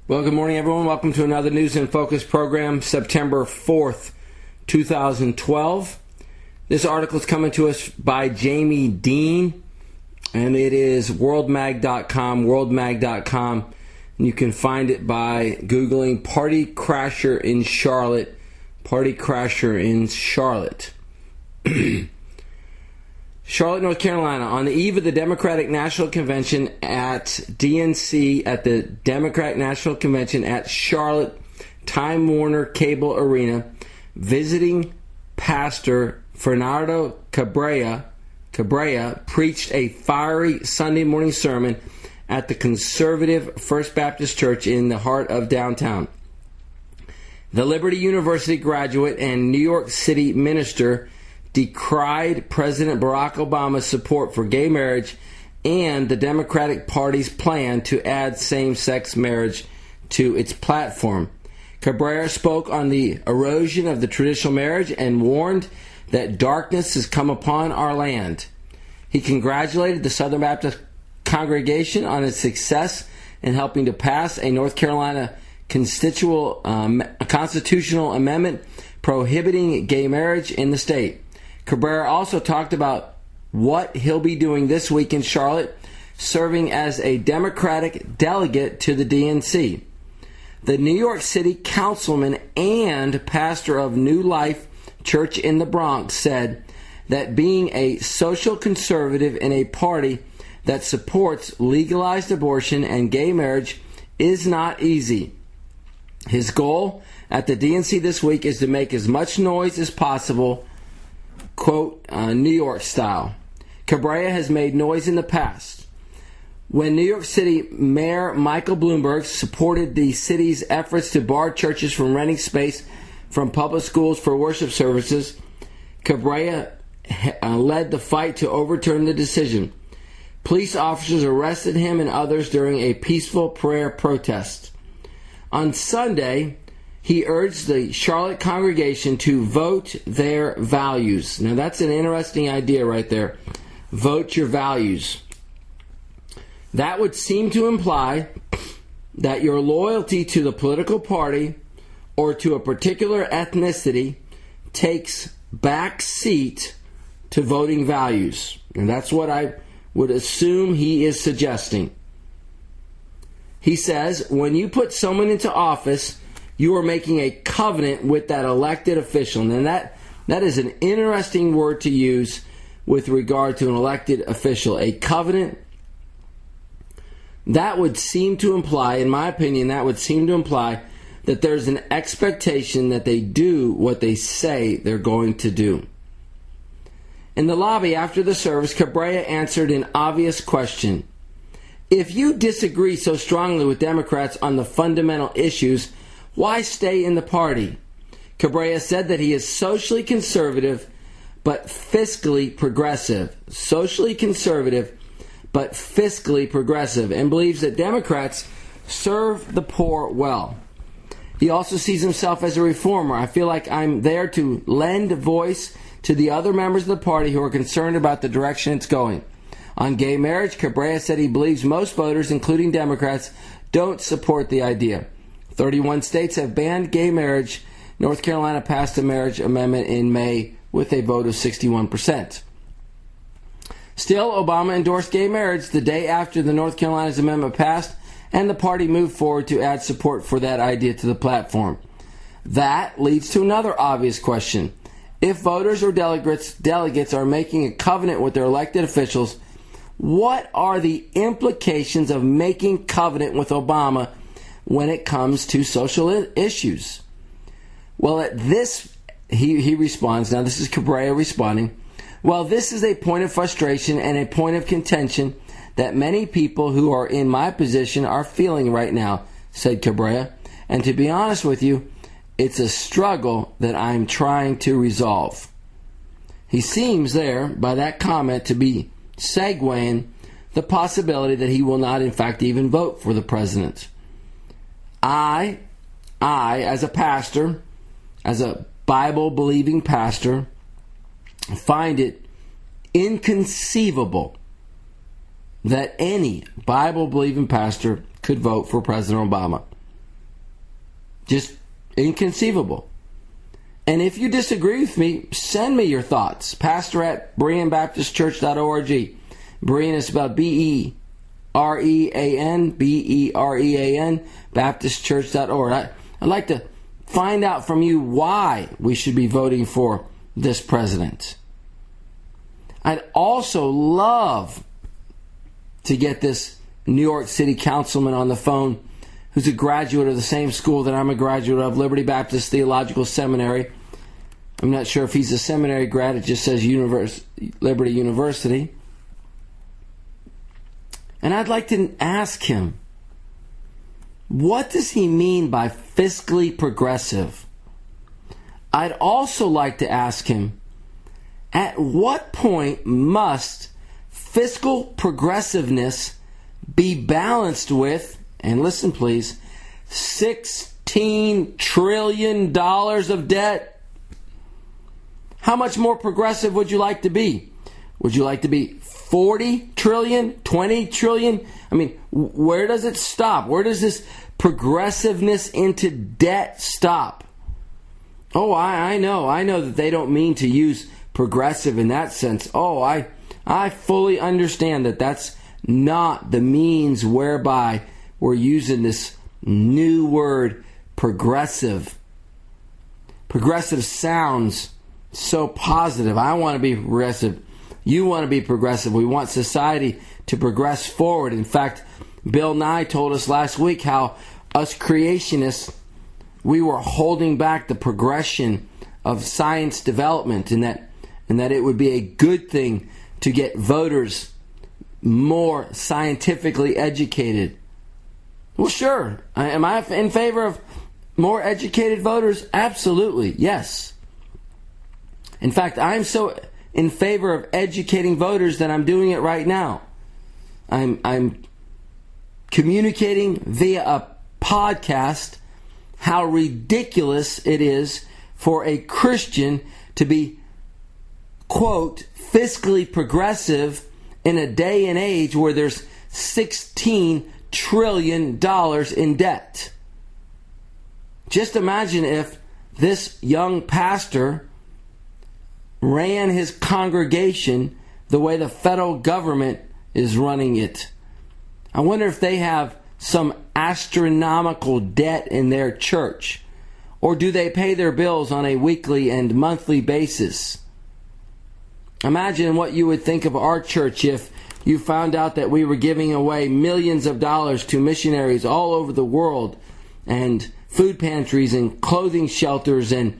Well, good morning, everyone. Welcome to another News in Focus program, September 4th, 2012. This article is coming to us by Jamie Dean, and it is worldmag.com, and you can find it by Googling Party Crasher in Charlotte, Party Crasher in Charlotte. Charlotte, North Carolina, on the eve of the Democratic National Convention at DNC, at the Democratic National Convention at Charlotte Time Warner Cable Arena, visiting pastor Fernando Cabrera preached a fiery Sunday morning sermon at the conservative First Baptist Church in the heart of downtown. The Liberty University graduate and New York City minister decried President Barack Obama's support for gay marriage and the Democratic Party's plan to add same-sex marriage to its platform. Cabrera spoke on the erosion of the traditional marriage and warned that darkness has come upon our land. He congratulated the Southern Baptist congregation on its success in helping to pass a North Carolina constitutional amendment prohibiting gay marriage in the state. Cabrera also talked about what he'll be doing this week in Charlotte, serving as a Democratic delegate to the DNC. The New York City councilman and pastor of New Life Church in the Bronx said that being a social conservative in a party that supports legalized abortion and gay marriage is not easy. His goal at the DNC this week is to make as much noise as possible, quote, New York style. Cabrera has made noise in the past. When New York City Mayor Michael Bloomberg supported the city's efforts to bar churches from renting space from public schools for worship services, Cabrera led the fight to overturn the decision. Police officers arrested him and others during a peaceful prayer protest. On Sunday, he urged the Charlotte congregation to vote their values. Now, that's an interesting idea right there. Vote your values. That would seem to imply that your loyalty to the political party or to a particular ethnicity takes back seat to voting values. And that's what I would assume he is suggesting. He says, when you put someone into office, you are making a covenant with that elected official. And that is an interesting word to use with regard to an elected official. A covenant. That would seem to imply, in my opinion, that there's an expectation that they do what they say they're going to do. In the lobby after the service, Cabrera answered an obvious question. If you disagree so strongly with Democrats on the fundamental issues, why stay in the party? Cabrera said that he is socially conservative but fiscally progressive. Socially conservative but fiscally progressive, and believes that Democrats serve the poor well. He also sees himself as a reformer. I feel like I'm there to lend a voice to the other members of the party who are concerned about the direction it's going. On gay marriage, Cabrera said he believes most voters, including Democrats, don't support the idea. 31 states have banned gay marriage. North Carolina passed a marriage amendment in May with a vote of 61%. Still, Obama endorsed gay marriage the day after the North Carolina's amendment passed, and the party moved forward to add support for that idea to the platform. That leads to another obvious question. If voters or delegates are making a covenant with their elected officials, what are the implications of making covenant with Obama when it comes to social issues? Well, at this, he responds, now this is Cabrera responding, well, this is a point of frustration and a point of contention that many people who are in my position are feeling right now, said Cabrera. And to be honest with you, it's a struggle that I'm trying to resolve. He seems there, by that comment, to be segueing the possibility that he will not, in fact, even vote for the president. I, as a pastor, as a Bible-believing pastor, find it inconceivable that any Bible-believing pastor could vote for President Obama. Just inconceivable. And if you disagree with me, send me your thoughts. Pastor at BereanBaptistChurch.org. Berean is spelled B-E-R-E-A-N, B-E-R-E-A-N, BaptistChurch.org. I'd like to find out from you why we should be voting for this president. I'd also love to get this New York City councilman on the phone who's a graduate of the same school that I'm a graduate of, Liberty Baptist Theological Seminary. I'm not sure if he's a seminary grad. It just says Liberty University. And I'd like to ask him, what does he mean by fiscally progressive? I'd also like to ask him, at what point must fiscal progressiveness be balanced with, and listen please, $16 trillion of debt? How much more progressive would you like to be? Would you like to be 40 trillion, 20 trillion? I mean, where does it stop? Where does this progressiveness into debt stop? Oh, I know that they don't mean to use progressive in that sense. Oh, I fully understand that that's not the means whereby we're using this new word, progressive. Progressive sounds so positive. I want to be progressive. You want to be progressive. We want society to progress forward. In fact, Bill Nye told us last week how us creationists, we were holding back the progression of science development, and that it would be a good thing to get voters more scientifically educated. Well, sure. Am I in favor of more educated voters? Absolutely, yes. In fact, I'm so in favor of educating voters that I'm doing it right now. I'm communicating via a podcast how ridiculous it is for a Christian to be, quote, fiscally progressive in a day and age where there's $16 trillion in debt. Just imagine if this young pastor ran his congregation the way the federal government is running it. I wonder if they have some astronomical debt in their church, or do they pay their bills on a weekly and monthly basis? Imagine what you would think of our church if you found out that we were giving away millions of dollars to missionaries all over the world, and food pantries and clothing shelters and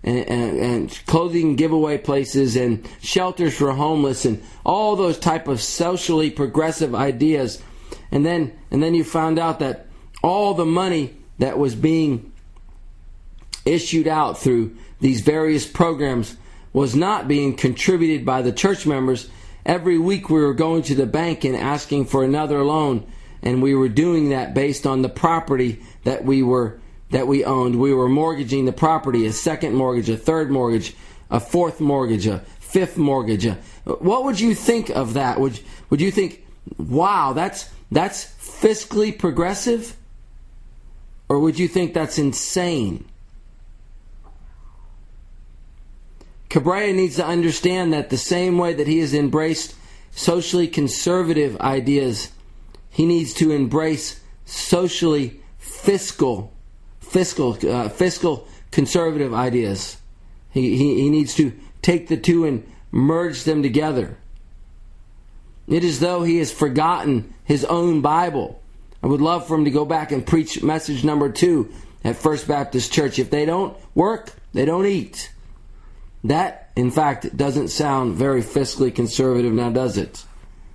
clothing giveaway places and shelters for homeless and all those type of socially progressive ideas. And then you found out that all the money that was being issued out through these various programs was not being contributed by the church members. Every week we were going to the bank and asking for another loan, and we were doing that based on the property that we owned. We were mortgaging the property, a second mortgage, a third mortgage, a fourth mortgage, a fifth mortgage. What would you think of that? Would you think, wow, that's fiscally progressive? Or would you think that's insane? Cabrera needs to understand that the same way that he has embraced socially conservative ideas, he needs to embrace socially fiscal conservative ideas. He needs to take the two and merge them together. It is though he has forgotten his own Bible. I would love for him to go back and preach message number 2 at First Baptist Church. If they don't work, they don't eat. That, in fact, doesn't sound very fiscally conservative now, does it?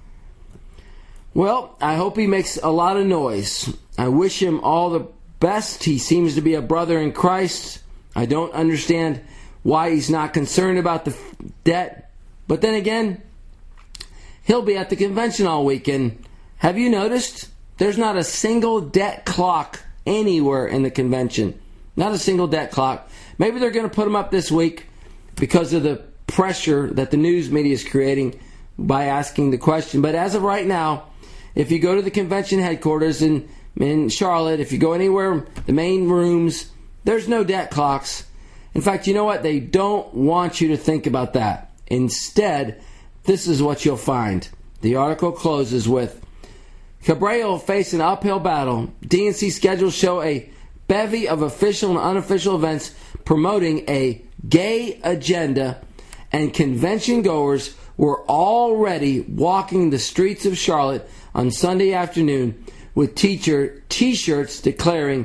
Well, I hope he makes a lot of noise. I wish him all the best. He seems to be a brother in Christ. I don't understand why he's not concerned about the debt. But then again, he'll be at the convention all weekend. Have you noticed? There's not a single debt clock anywhere in the convention. Not a single debt clock. Maybe they're going to put them up this week because of the pressure that the news media is creating by asking the question. But as of right now, if you go to the convention headquarters in Charlotte, if you go anywhere, the main rooms, There's no debt clocks. In fact, you know what? They don't want you to think about that. Instead, this is what you'll find. The article closes with, Cabrera will face an uphill battle. DNC schedules show a bevy of official and unofficial events promoting a gay agenda, and convention goers were already walking the streets of Charlotte on Sunday afternoon with T-shirts declaring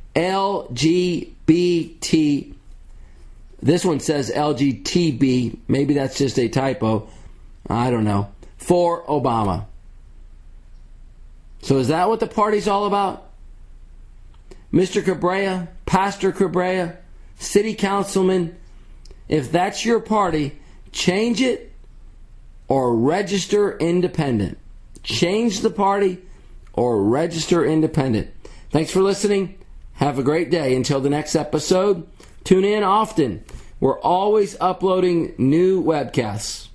LGBT. This one says LGTB. Maybe that's just a typo. I don't know. For Obama. So is that what the party's all about? Mr. Cabrera, Pastor Cabrera, City Councilman, if that's your party, change it or register independent. Change the party or register independent. Thanks for listening. Have a great day. Until the next episode, tune in often. We're always uploading new webcasts.